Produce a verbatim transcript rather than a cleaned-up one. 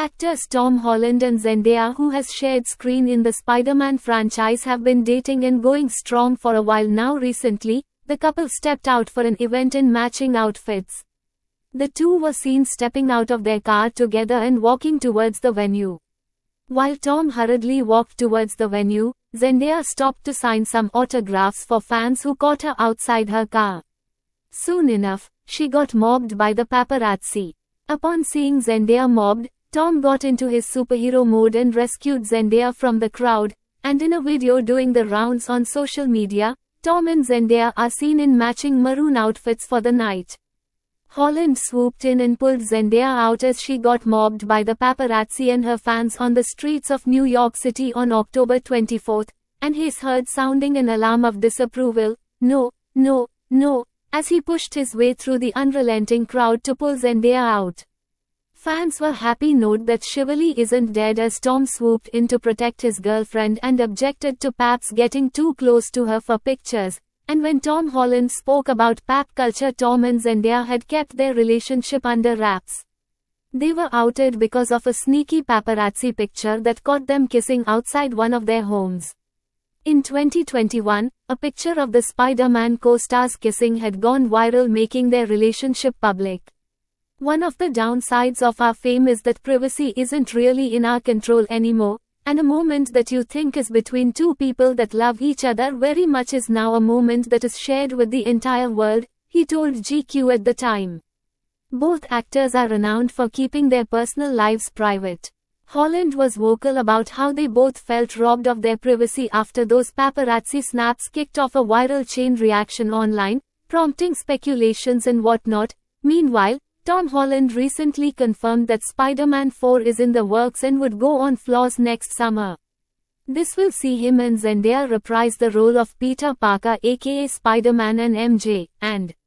Actors Tom Holland and Zendaya, who has shared screen in the Spider-Man franchise, have been dating and going strong for a while now. Recently, the couple stepped out for an event in matching outfits. The two were seen stepping out of their car together and walking towards the venue. While Tom hurriedly walked towards the venue, Zendaya stopped to sign some autographs for fans who caught her outside her car. Soon enough, she got mobbed by the paparazzi. Upon seeing Zendaya mobbed, Tom got into his superhero mode and rescued Zendaya from the crowd, and in a video doing the rounds on social media, Tom and Zendaya are seen in matching maroon outfits for the night. Holland swooped in and pulled Zendaya out as she got mobbed by the paparazzi and her fans on the streets of New York City on October twenty-fourth, and he's heard sounding an alarm of disapproval, "No, no, no," as he pushed his way through the unrelenting crowd to pull Zendaya out. Fans were happy note that Shivali isn't dead as Tom swooped in to protect his girlfriend and objected to Paps getting too close to her for pictures. And when Tom Holland spoke about pap culture, Tom and Zendaya had kept their relationship under wraps. They were outed because of a sneaky paparazzi picture that caught them kissing outside one of their homes. In twenty twenty-one, a picture of the Spider-Man co-stars kissing had gone viral, making their relationship public. One of the downsides of our fame is that privacy isn't really in our control anymore. And a moment that you think is between two people that love each other very much is now a moment that is shared with the entire world, he told G Q at the time. Both actors are renowned for keeping their personal lives private. Holland was vocal about how they both felt robbed of their privacy after those paparazzi snaps kicked off a viral chain reaction online, prompting speculations and whatnot. Meanwhile, Tom Holland recently confirmed that Spider-Man four is in the works and would go on floors next summer. This will see him and Zendaya reprise the role of Peter Parker aka Spider-Man and M J, and